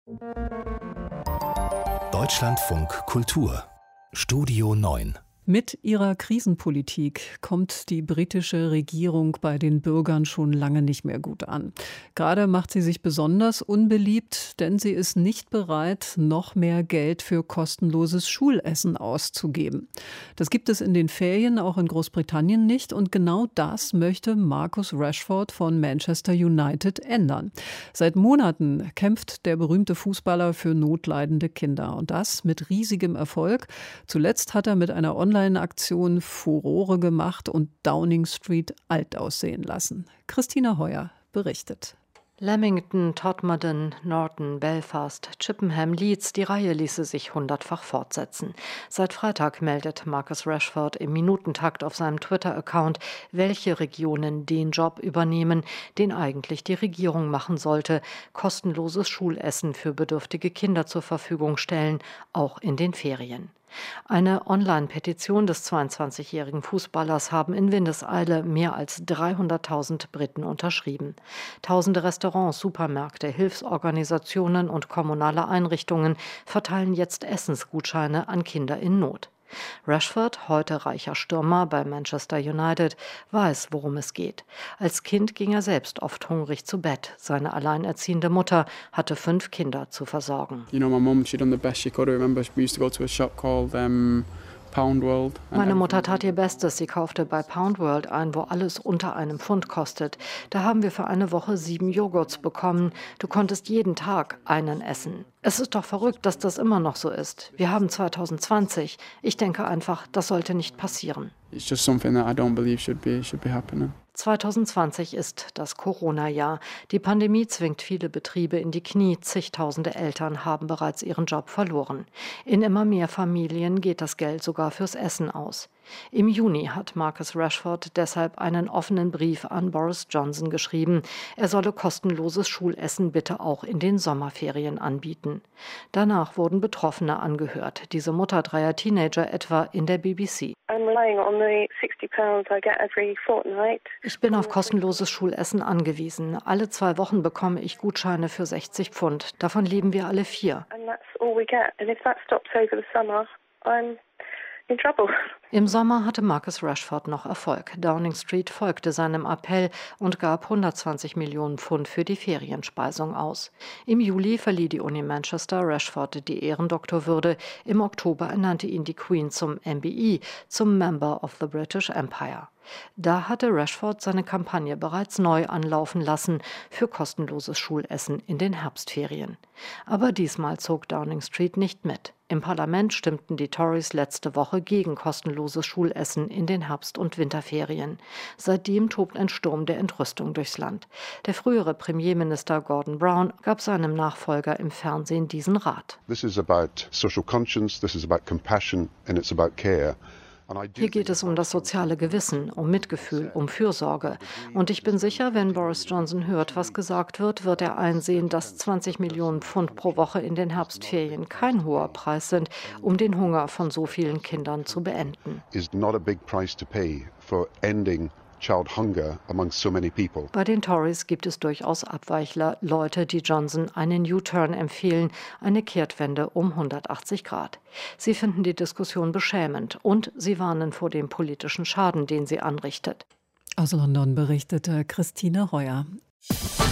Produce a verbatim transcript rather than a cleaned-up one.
Deutschlandfunk Kultur Studio neun. Mit ihrer Krisenpolitik kommt die britische Regierung bei den Bürgern schon lange nicht mehr gut an. Gerade macht sie sich besonders unbeliebt, denn sie ist nicht bereit, noch mehr Geld für kostenloses Schulessen auszugeben. Das gibt es in den Ferien auch in Großbritannien nicht, und genau das möchte Marcus Rashford von Manchester United ändern. Seit Monaten kämpft der berühmte Fußballer für notleidende Kinder, und das mit riesigem Erfolg. Zuletzt hat er mit einer Online Aktion Furore gemacht und Downing Street alt aussehen lassen. Christina Heuer berichtet. Leamington, Todmorden, Norton, Belfast, Chippenham, Leeds, die Reihe ließe sich hundertfach fortsetzen. Seit Freitag meldet Marcus Rashford im Minutentakt auf seinem Twitter-Account, welche Regionen den Job übernehmen, den eigentlich die Regierung machen sollte: kostenloses Schulessen für bedürftige Kinder zur Verfügung stellen, auch in den Ferien. Eine Online-Petition des zweiundzwanzigjährigen Fußballers haben in Windeseile mehr als dreihunderttausend Briten unterschrieben. Tausende Restaurants, Supermärkte, Hilfsorganisationen und kommunale Einrichtungen verteilen jetzt Essensgutscheine an Kinder in Not. Rashford, heute reicher Stürmer bei Manchester United, weiß, worum es geht. Als Kind ging er selbst oft hungrig zu Bett. Seine alleinerziehende Mutter hatte fünf Kinder zu versorgen. You know, my mum, she done the best she could. I remember we used to go to a shop called um, Pound World. Meine Mutter tat ihr Bestes. Sie kaufte bei Pound World ein, wo alles unter einem Pfund kostet. Da haben wir für eine Woche sieben Joghurts bekommen. Du konntest jeden Tag einen essen. Es ist doch verrückt, dass das immer noch so ist. Wir haben zwanzig zwanzig. Ich denke einfach, das sollte nicht passieren. It's just something that I don't believe should be should be happening. zwanzig zwanzig ist das Corona-Jahr. Die Pandemie zwingt viele Betriebe in die Knie. Zigtausende Eltern haben bereits ihren Job verloren. In immer mehr Familien geht das Geld sogar fürs Essen aus. Im Juni hat Marcus Rashford deshalb einen offenen Brief an Boris Johnson geschrieben. Er solle kostenloses Schulessen bitte auch in den Sommerferien anbieten. Danach wurden Betroffene angehört, diese Mutter dreier Teenager etwa in der B B C. Ich bin auf kostenloses Schulessen angewiesen. Alle zwei Wochen bekomme ich Gutscheine für sechzig Pfund. Davon leben wir alle vier. Im Sommer hatte Marcus Rashford noch Erfolg. Downing Street folgte seinem Appell und gab hundertzwanzig Millionen Pfund für die Ferienspeisung aus. Im Juli verlieh die Uni Manchester Rashford die Ehrendoktorwürde. Im Oktober ernannte ihn die Queen zum M B E, zum Member of the British Empire. Da hatte Rashford seine Kampagne bereits neu anlaufen lassen für kostenloses Schulessen in den Herbstferien. Aber diesmal zog Downing Street nicht mit. Im Parlament stimmten die Tories letzte Woche gegen kostenloses Schulessen in den Herbst- und Winterferien. Seitdem tobt ein Sturm der Entrüstung durchs Land. Der frühere Premierminister Gordon Brown gab seinem Nachfolger im Fernsehen diesen Rat. This is about social conscience, this is about compassion and it's about care. Hier geht es um das soziale Gewissen, um Mitgefühl, um Fürsorge. Und ich bin sicher, wenn Boris Johnson hört, was gesagt wird, wird er einsehen, dass zwanzig Millionen Pfund pro Woche in den Herbstferien kein hoher Preis sind, um den Hunger von so vielen Kindern zu beenden. Is not a big price to pay for ending child hunger among so many people. Bei den Tories gibt es durchaus Abweichler, Leute, die Johnson einen U-Turn empfehlen, eine Kehrtwende um hundertachtzig Grad. Sie finden die Diskussion beschämend und sie warnen vor dem politischen Schaden, den sie anrichtet. Aus London berichtete Christine Heuer.